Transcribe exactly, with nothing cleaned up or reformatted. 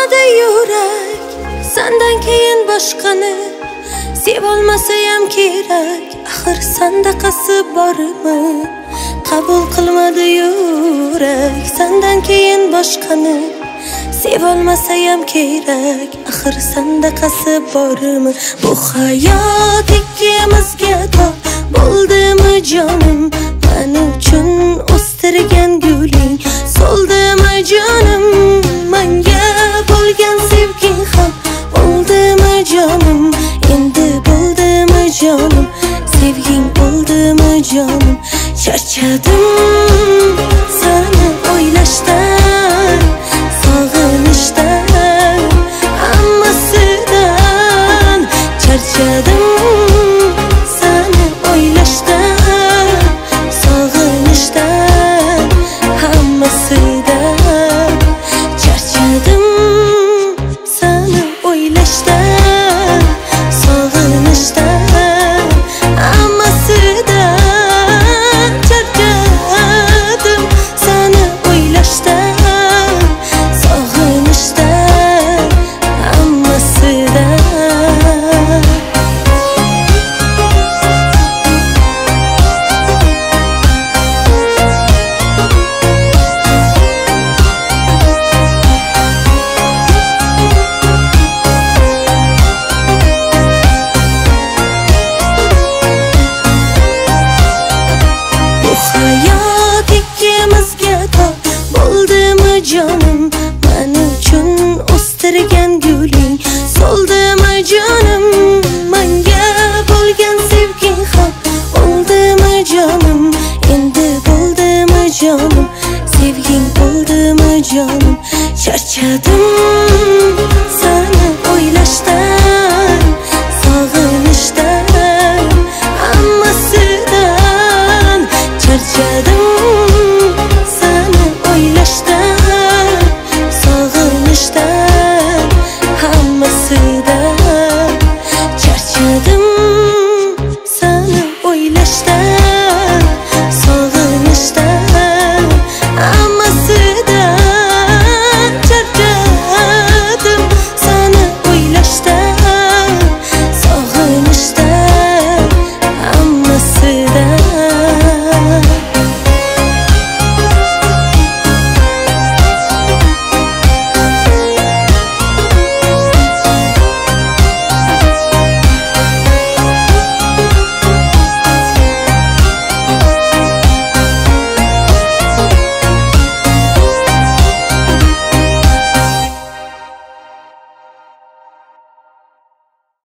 qilmadi yurak sendan keyin boshqani sevolmasayam kerak axir sandaqasi bormi qabul qilmadi yurak sendan keyin boshqani sevolmasayam kerak axir sandaqasi bormi bu hayot ikkimizga tor bo'ldimi jonim men uchun o'stirgan guling so'ldimi jonim menga bo'lgan sevging ham bo'ldimi jonim endi bo'ldimi jonim sevging bo'ldimi jonim charchadim seni o'ylashdan sog'inishdan hammasidan charchadim